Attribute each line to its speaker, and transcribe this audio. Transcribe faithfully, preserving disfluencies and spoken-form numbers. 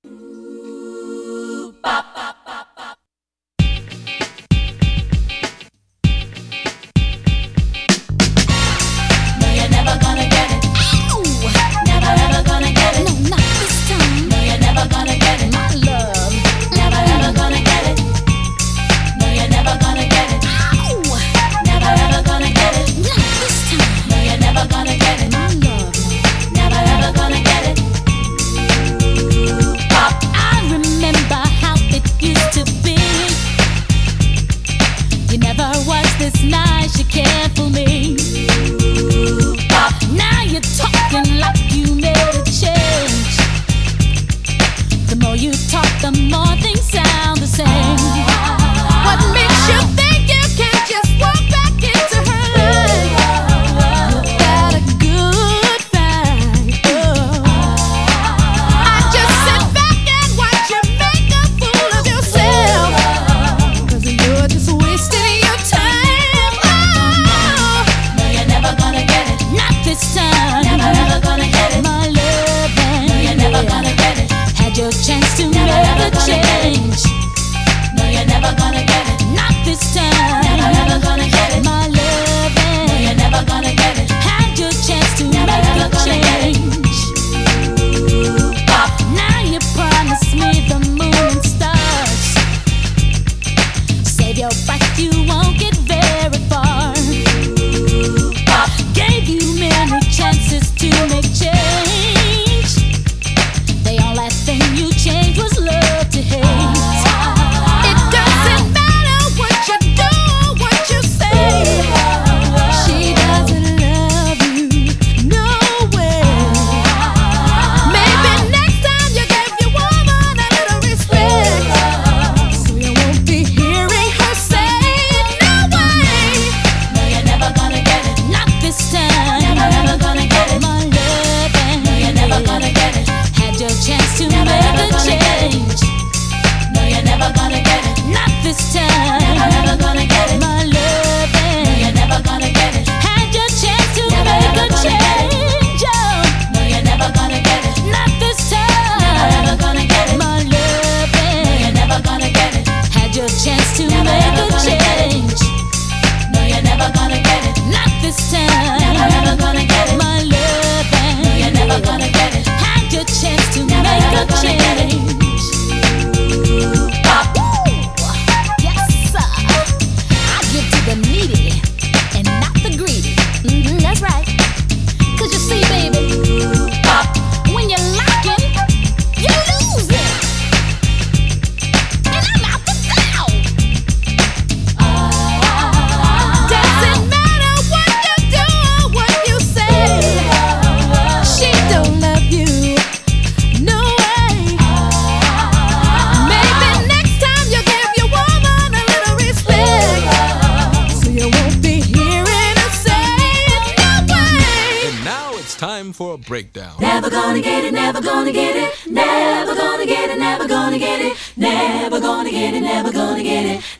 Speaker 1: This nice, you care for me. Now you're talking like you made a change. The more you talk, the more things sound the same. What makes you think you can't just walk back into her life without a good fight? Oh. I just sit back and watch you make a fool of yourself, 'cause you're just wasting your time. This time, never ever gonna get it. My loving, no, you're never gonna get it. Had your chance to never, make a change. No, you're never gonna get it. Not this time, never ever gonna get it. My loving, no, you're never gonna get it. Had your chance to never, make a change. Pop. Now you promised me the moon and stars. Save your breath, you won't get very far. Pop. Gave you many chances to make change. The only thing you changed was love to hate. It doesn't matter what you do or what you say. She doesn't love you, no way. Maybe next time you give your woman a little respect, so you won't be hearing her say, no way. No, you're never gonna get it. Not this time. Never ever gonna get it. My loving, no, you're never gonna get it. Had your chance to never, make a change. No, you're never gonna get it. Not this time. Never ever gonna get it. My loving, no, you're never gonna get it. Had your chance to never, make a change. Oh. No, you're never gonna get it. Not this time. Never ever gonna get it. My loving, no, you're never gonna get it. Had your chance to never, make a change. No, you're never gonna get it. Not this time. Never ever gonna get it. My loving, no, you're never gonna get it. Had your chance to never, make a change. Pop. Yes, sir. I give to the needy and not the greedy. Mm-hmm, that's right. 'Cause you see, baby, Pop, when you're lacking, you're losing. And I'm out the door. Doesn't matter what you do or what you say. She don't love you, no way. Maybe next time you give your woman a little respect, so you won't be hearing her say, no way.
Speaker 2: And now it's time for a breakdown.
Speaker 3: Never gonna get it, never gonna get it, never gonna get it, never gonna get it, never gonna get it, never gonna get it,